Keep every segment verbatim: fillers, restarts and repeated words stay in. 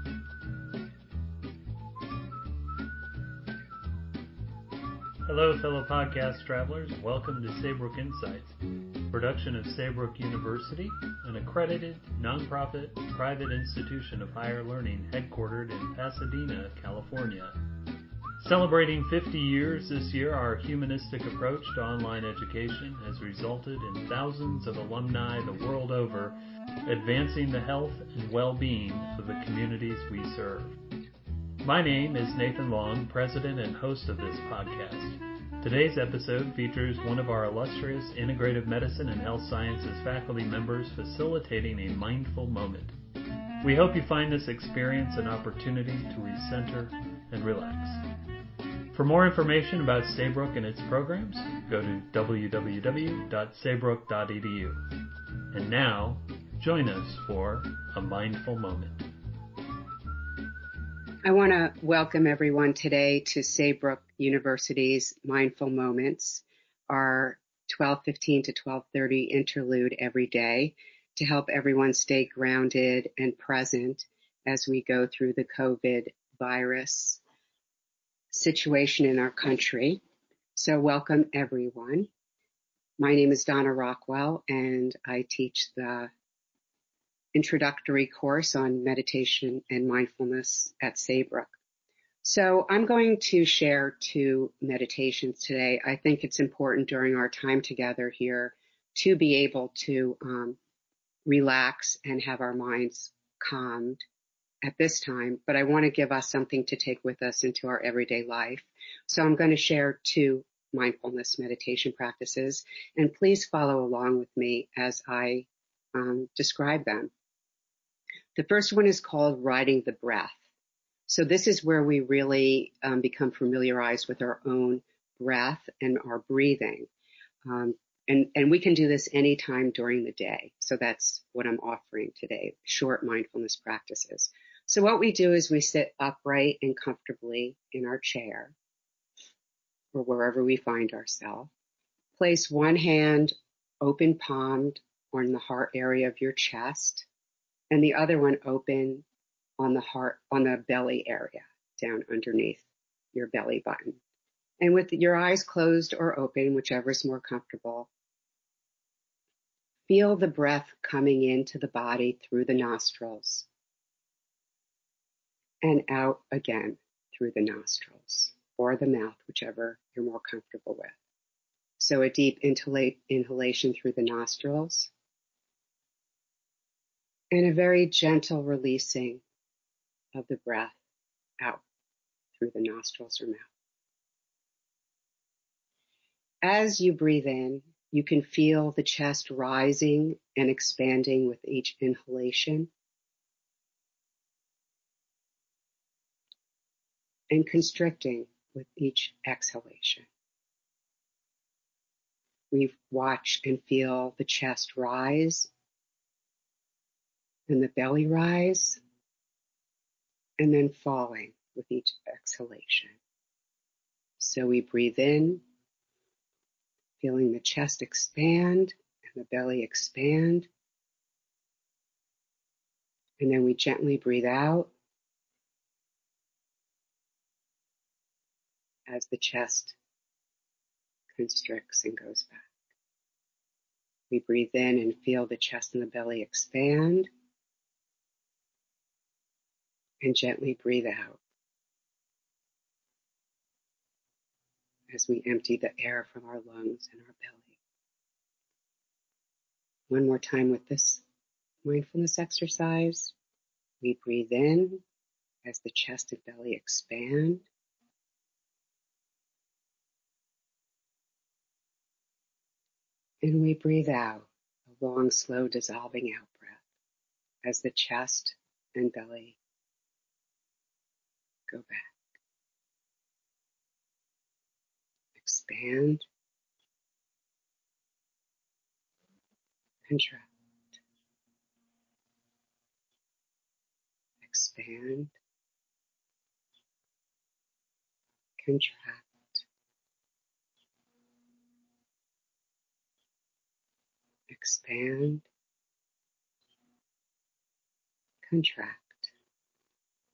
Hello, fellow podcast travelers. Welcome to Saybrook Insights, production of Saybrook University, an accredited, nonprofit, private institution of higher learning headquartered in Pasadena, California. Celebrating fifty years this year, our humanistic approach to online education has resulted in thousands of alumni the world over advancing the health and well-being of the communities we serve. My name is Nathan Long, president and host of this podcast. Today's episode features one of our illustrious integrative medicine and health sciences faculty members facilitating a mindful moment. We hope you find this experience an opportunity to recenter and relax. For more information about Saybrook and its programs, go to w w w dot saybrook dot e d u. And now, join us for a mindful moment. I want to welcome everyone today to Saybrook University's Mindful Moments, our twelve fifteen to twelve thirty interlude every day to help everyone stay grounded and present as we go through the COVID virus situation in our country. So welcome everyone. My name is Donna Rockwell and I teach the introductory course on meditation and mindfulness at Saybrook. So I'm going to share two meditations today. I think it's important during our time together here to be able to um, relax and have our minds calmed at this time, but I want to give us something to take with us into our everyday life. So I'm going to share two mindfulness meditation practices, and please follow along with me as I um, describe them. The first one is called riding the breath. So this is where we really um, become familiarized with our own breath and our breathing. Um, and, and we can do this anytime during the day. So that's what I'm offering today, short mindfulness practices. So what we do is we sit upright and comfortably in our chair or wherever we find ourselves. Place one hand open palmed on the heart area of your chest, and the other one open on the heart, on the belly area, down underneath your belly button. And with your eyes closed or open, whichever is more comfortable, feel the breath coming into the body through the nostrils and out again through the nostrils or the mouth, whichever you're more comfortable with. So a deep inhalation through the nostrils, and a very gentle releasing of the breath out through the nostrils or mouth. As you breathe in, you can feel the chest rising and expanding with each inhalation and constricting with each exhalation. We watch and feel the chest rise and the belly rise, and then falling with each exhalation. So we breathe in, feeling the chest expand and the belly expand. And then we gently breathe out as the chest constricts and goes back. We breathe in and feel the chest and the belly expand, and gently breathe out as we empty the air from our lungs and our belly. One more time with this mindfulness exercise. We breathe in as the chest and belly expand. And we breathe out, a long, slow, dissolving out breath as the chest and belly go back. Expand, contract, expand, contract, expand, contract.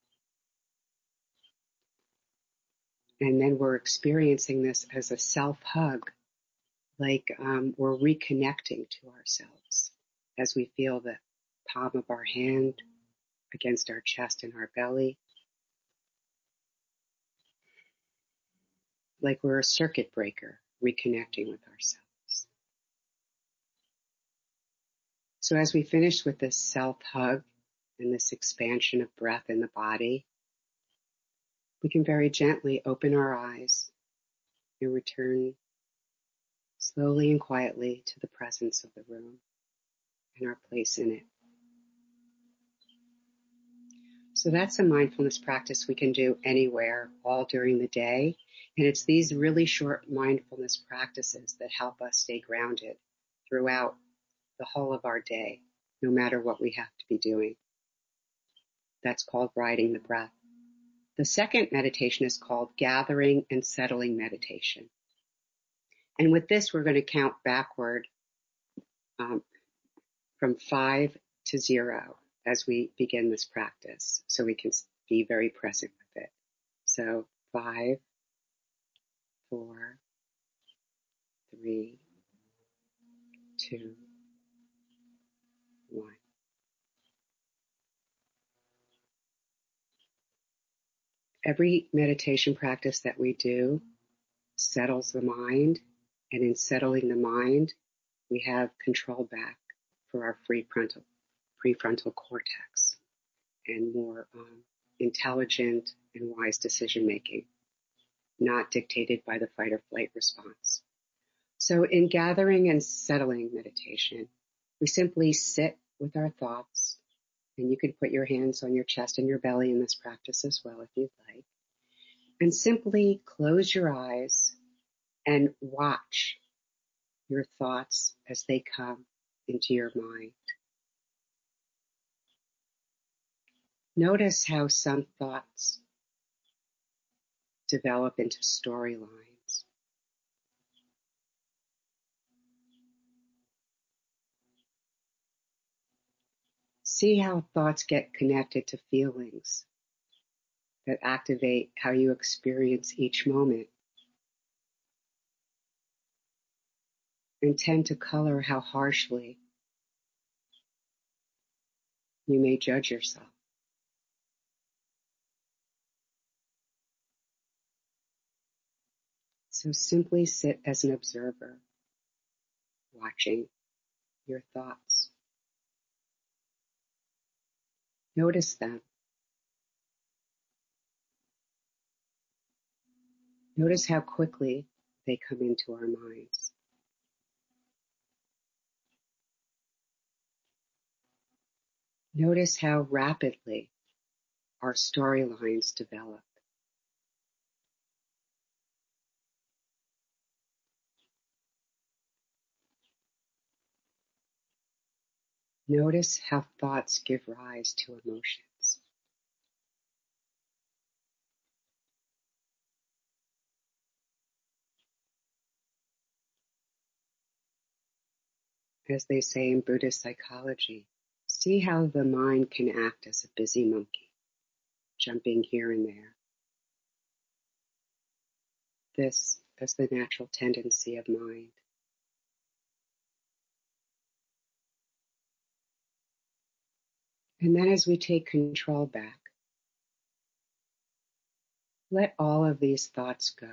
And then we're experiencing this as a self-hug, like um, we're reconnecting to ourselves as we feel the palm of our hand against our chest and our belly, like we're a circuit breaker reconnecting with ourselves. So as we finish with this self-hug and this expansion of breath in the body, we can very gently open our eyes and return slowly and quietly to the presence of the room and our place in it. So that's a mindfulness practice we can do anywhere, all during the day. And it's these really short mindfulness practices that help us stay grounded throughout the whole of our day, no matter what we have to be doing. That's called riding the breath. The second meditation is called gathering and settling meditation. And with this, we're going to count backward um, from five to zero as we begin this practice, so we can be very present with it. So five, four, three, two, one. Every meditation practice that we do settles the mind, and in settling the mind, we have control back for our prefrontal, prefrontal cortex and more um, intelligent and wise decision making, not dictated by the fight or flight response. So in gathering and settling meditation, we simply sit with our thoughts, and you can put your hands on your chest and your belly in this practice as well if you'd like, and simply close your eyes and watch your thoughts as they come into your mind. Notice how some thoughts develop into storylines. See how thoughts get connected to feelings that activate how you experience each moment and tend to color how harshly you may judge yourself. So simply sit as an observer, watching your thoughts. Notice them. Notice how quickly they come into our minds. Notice how rapidly our storylines develop. Notice how thoughts give rise to emotions. As they say in Buddhist psychology, see how the mind can act as a busy monkey, jumping here and there. This is the natural tendency of mind. And then as we take control back, let all of these thoughts go.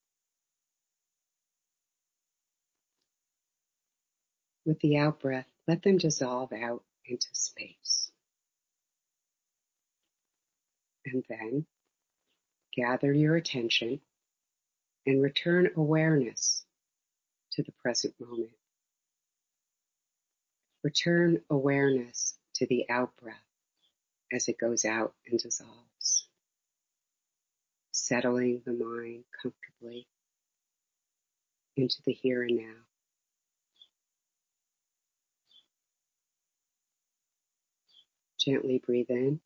With the out-breath, let them dissolve out into space. And then gather your attention and return awareness to the present moment. Return awareness to the out-breath as it goes out and dissolves, settling the mind comfortably into the here and now. Gently breathe in.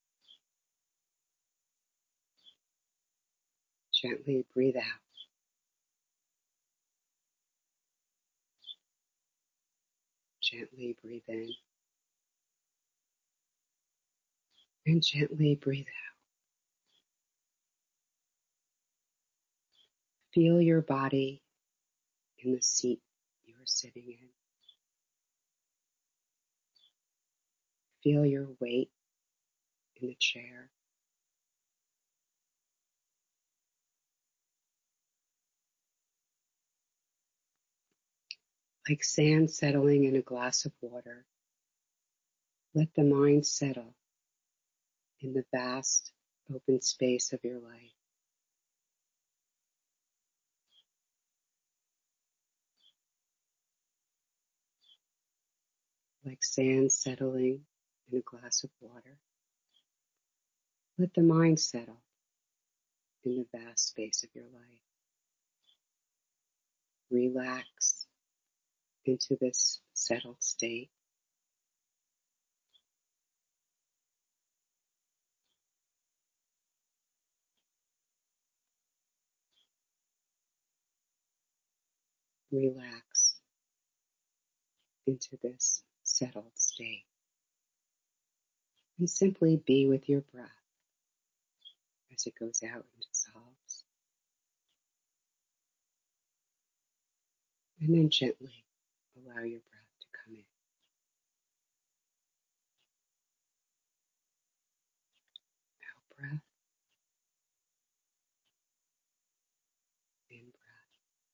Gently breathe out. Gently breathe in. And gently breathe out. Feel your body in the seat you are sitting in. Feel your weight in the chair. Like sand settling in a glass of water, let the mind settle in the vast open space of your life. Like sand settling in a glass of water, let the mind settle in the vast space of your life. Relax into this settled state. Relax into this settled state. And simply be with your breath as it goes out and dissolves. And then gently allow your breath to come in. Out breath, in breath.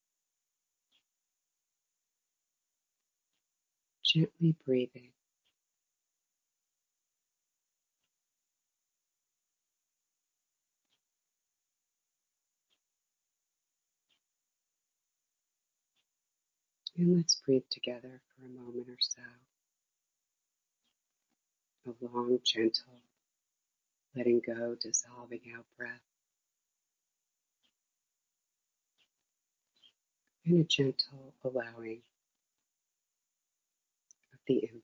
Gently breathing. And let's breathe together for a moment or so. A long, gentle, letting go, dissolving out breath. And a gentle allowing of the in-breath.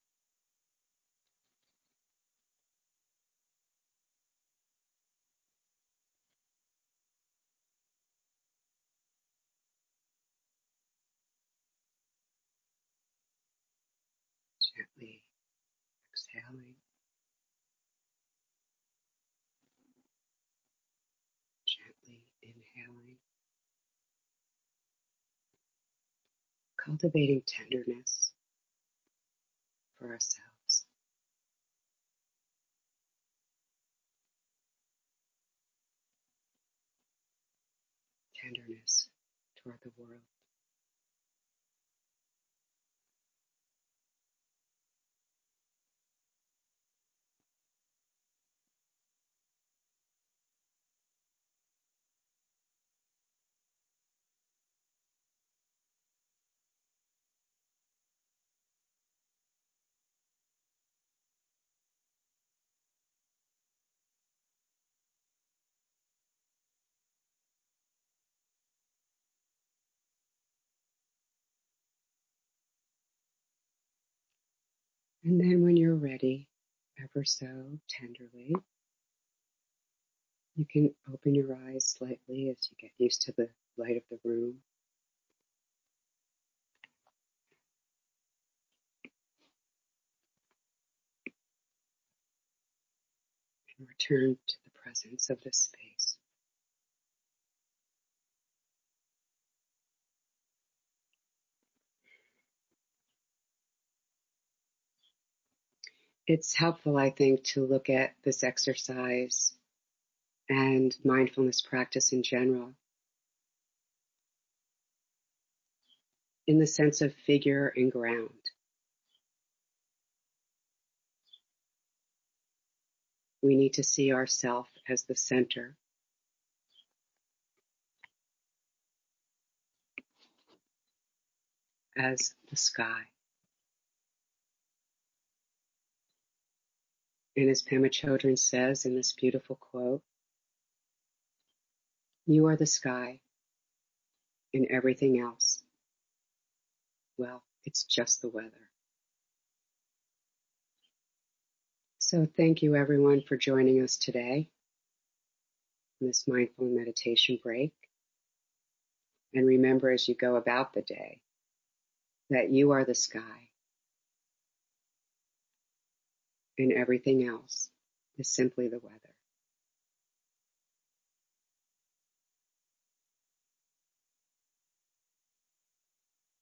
Gently exhaling. Gently inhaling. Cultivating tenderness for ourselves. Tenderness toward the world. And then when you're ready, ever so tenderly, you can open your eyes slightly as you get used to the light of the room. And return to the presence of this space. It's helpful, I think, to look at this exercise and mindfulness practice in general in the sense of figure and ground. We need to see ourself as the center. As the sky. And as Pema Chodron says in this beautiful quote, you are the sky and everything else, well, it's just the weather. So thank you everyone for joining us today on this mindful meditation break. And remember as you go about the day that you are the sky and everything else is simply the weather.